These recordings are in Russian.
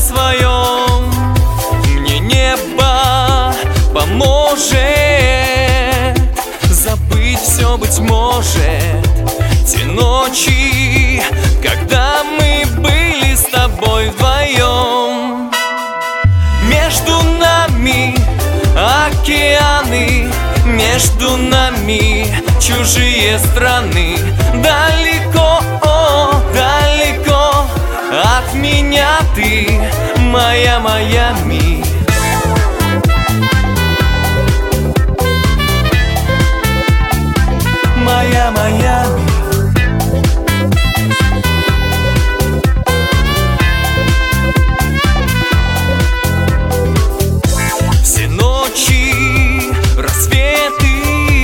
своем. Мне небо поможет забыть все, быть может, те ночи, когда мы были с тобой вдвоем. Между нами океаны, между нами чужие страны. Далеко, далеко от меня ты, моя Майами. Моя Майами. Все ночи, рассветы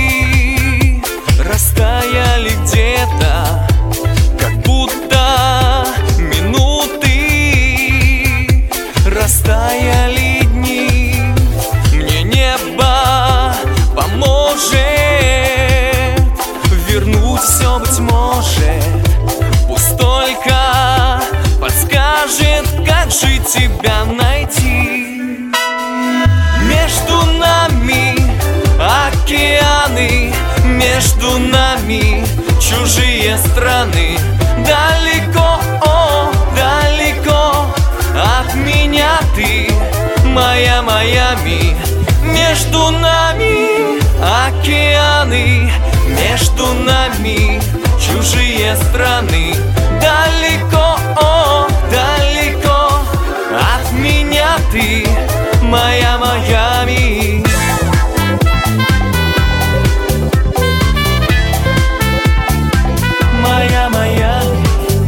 растаяли где-то, как будто минуты, растаяли дни. Мне небо поможет вернуть все, быть может, пусть только подскажет, как же тебя найти. Между нами океаны, между нами чужие страны. Далеко, далеко от меня ты, моя Майами. Между нами океаны, между нами чужие страны. Далеко, далеко от меня ты, моя Майами. Моя Майами.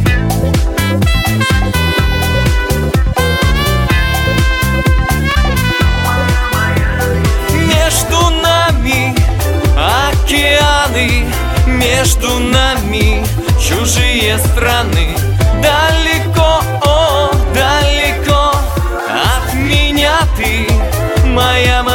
Между нами океаны, между нами чужие страны. Далеко, далеко от меня ты, моя Майами.